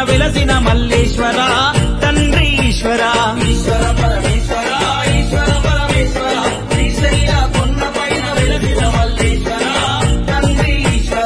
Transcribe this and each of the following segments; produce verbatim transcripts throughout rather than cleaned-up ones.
వెలసిన మల్లేశ్వర తండ్రి ఈశ్వర ఈశ్వర పరమేశ్వర ఈశ్వర పరమేశ్వర శ్రీశైల కొండపైన వెలసిన మల్లేశ్వర తండ్రి ఈశ్వర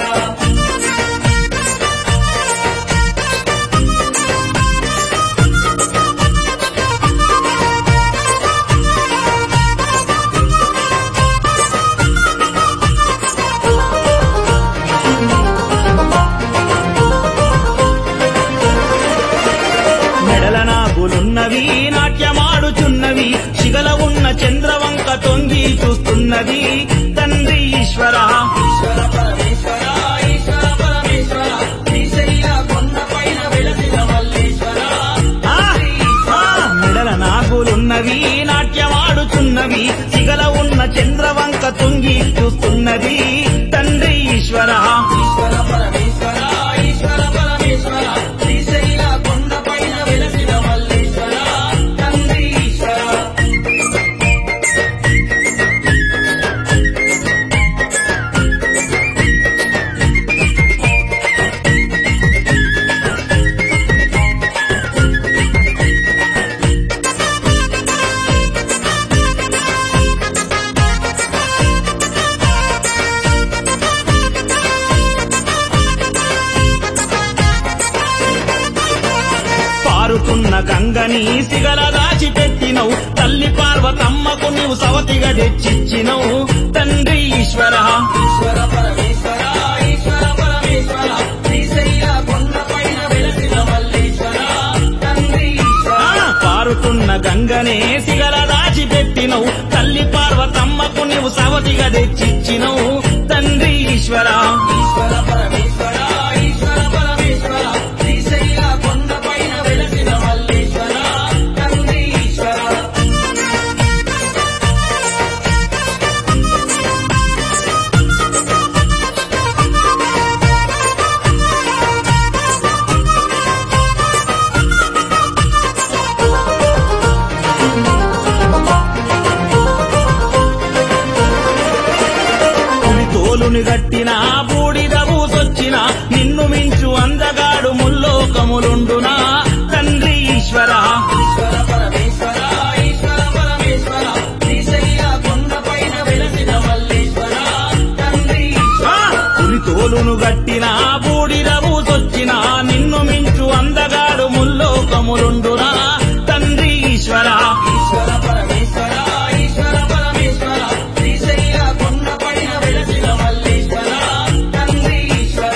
మెడల నాగులున్నవి నాట్యమాడుచున్నవి శిగల ఉన్న చంద్రవంక తొంగి చూస్తున్నది తండ్రి ఈశ్వర ఈశ్వర పరమేశ్వర ఈశ్వర పరమేశ్వర శ్రీశైల కొండపైన వెలసిన మల్లేశ్వర ఆ, ఆ, మెడల నాగులున్నవి నాట్యమాడుచున్నవి శిగల ఉన్న చంద్రవంక తొంగి చూస్తున్నది తండ్రి ఈశ్వర ఈశ్వర పరమేశ్వర ఈశ్వర పరమేశ్వర శ్రీశైల కొండపైన వెలసిన మల్లేశ్వర తండ్రి ఈశ్వర పారుతున్న గంగని సిగల దాచి పెట్టినవు తల్లి పార్వతమ్మకు నీవు సవతిగా తెచ్చిచ్చినవు తండ్రి ఈశ్వర ఈశ్వర పరమేశ్వర ఈశ్వర పరమేశ్వర శ్రీశైల కొండపైన వెలసిన మల్లేశ్వర తండ్రి ఈశ్వర ఆ, పారుతున్న గంగనే సిగల దాచి పెట్టినవు తల్లి పార్వతమ్మకు నీవు సవతిగా తెచ్చిచ్చినవు తండ్రి ఈశ్వర ఈశ్వర పరమేశ్వర ఈశ్వర పరమేశ్వర శ్రీశైల కొండపైన వెలసిన మల్లేశ్వర తండ్రి ఈశ్వర పులి తోలుని గట్టిన బూడిద ఊసొచ్చిన నిన్ను మించు అందగాడు ముల్లోకములుండునా తండ్రి ఈశ్వర ఈశ్వర పరమేశ్వర ఈశ్వర పరమేశ్వర శ్రీశైల కొండపైన వెలసిన మల్లేశ్వర తండ్రి ఈశ్వర ఆ, పులి తోలును గట్టిన బూడిద ఊసొచ్చిన నిన్ను మించు అందగాడు ముల్లోకములుండునా తండ్రి ఈశ్వర ఈశ్వర పరమేశ్వర ఈశ్వర పరమేశ్వర శ్రీశైల కొండపైన వెలసిన మల్లేశ్వర తండ్రి ఈశ్వర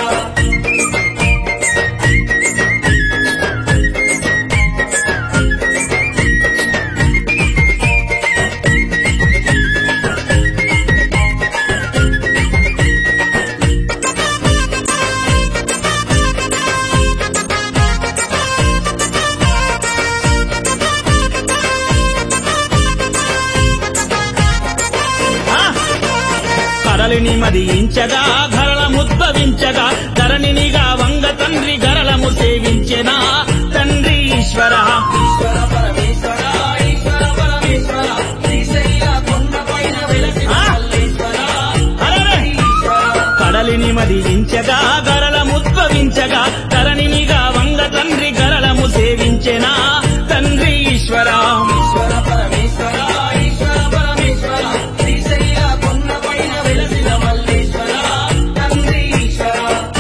ఆ, కడలిని మదించగా గరళ ముద్భవించగా ధరణినిగా వంగ తండ్రి గరళము సేవించెనా తండ్రి ఈశ్వర ఈశ్వర పరమేశ్వర ఈశ్వర పరమేశ్వర శ్రీశైల కొండపైన వెలసిన మల్లేశ్వర అరెరే! ఈశ్వర కడలిని మదించగా గరళ ముద్భవించగా ధరణినిగా వంగ తండ్రి గరళము సేవించెనా తండ్రి ఈశ్వర ఈశ్వర పరమేశ్వర ఈశ్వర పరమేశ్వర శ్రీశైల కొండపైన వెలసిన మల్లేశ్వర తండ్రి ఈశ్వర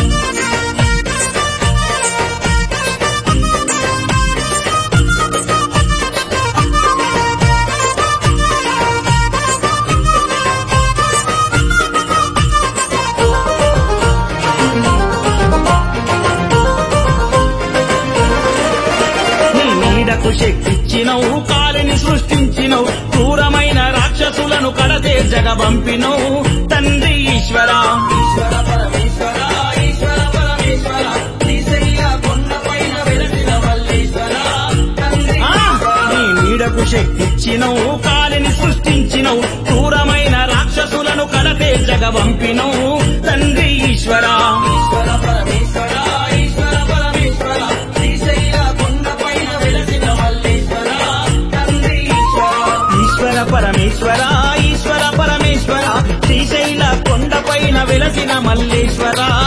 నీ నీడకు శక్తిచ్చినవు కాలిని సృష్టించినవు క్రూరమైన రాక్షసులను కడతేర్చగ పంపినవు తండ్రి ఈశ్వర ఈశ్వర పరమేశ్వర ఈశ్వర పరమేశ్వర శ్రీశైల కొండపైన వెలసిన మల్లేశ్వర తండ్రి ఆ, నీ నీడకు శక్తిచ్చినవు కాలిని సృష్టించినవు క్రూరమైన రాక్షసులను కడతేర్చగ పంపినవు తండ్రి ఈశ్వర ఈశ్వర పరమేశ్వర ఈశ్వర పరమేశ్వర శ్రీశైల కొండపైన వెలసిన మల్లేశ్వర తండ్రి ఈశ్వర ఈశ్వర పరమేశ్వర ఈశ్వర పరమేశ్వర శ్రీశైల కొండపైన వెలసిన మల్లేశ్వర